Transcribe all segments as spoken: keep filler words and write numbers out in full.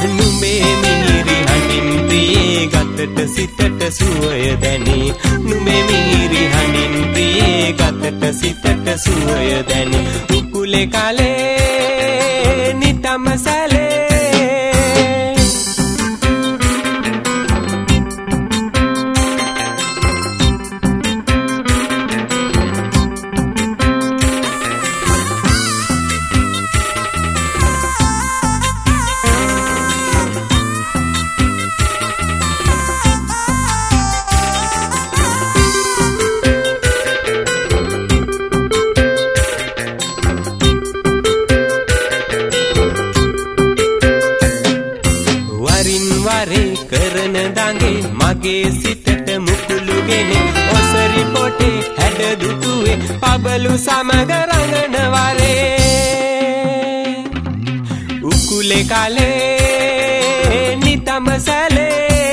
නුඹේ මිහිරි හඬින් ප්‍රියේ ගතට සිතට සුවය දැනි නුඹේ මිහිරි හඬින් ප්‍රියේ ගතට සිතට සුවය දැනි උකුලේ කලේ නිතම සැලේ කරන දඟේ මගේ සිතට මුකුළුගෙන ඔසරි පොටේ හැඩ දුටුවේ පබළු සමග රඟන වරේ උකුලේ කලේ නිතම සැලේ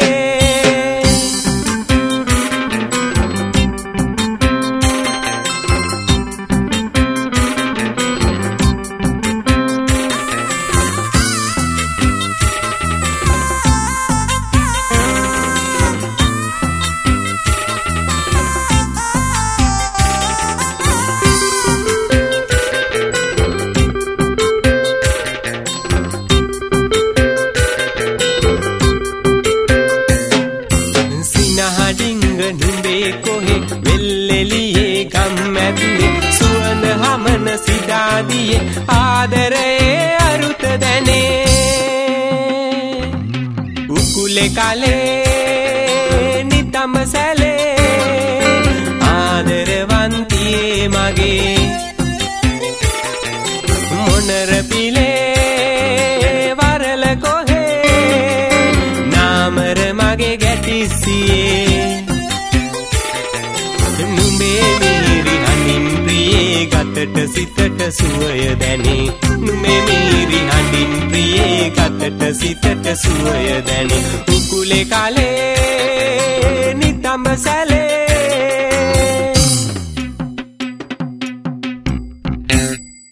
නුඹේ කොහෙ වෙල්ෙලියේ ගම්මැද්දේ සුවඳ හමන සිතාදියේ ආදරයේ අරුත දැනේ උකුලේ කලේ නිතම සැලේ ආදරවන්තියේ මගේ මොනර පිලේ වරල කොහේ නාමර මගේ ගැටිසියේ ගතට සිතට සුවය දැනි නුඹේ මිහිරි හඬින් ප්‍රියේ ගතට සිතට සුවය දැනි උකුලේ කලේ නිතම සැලේ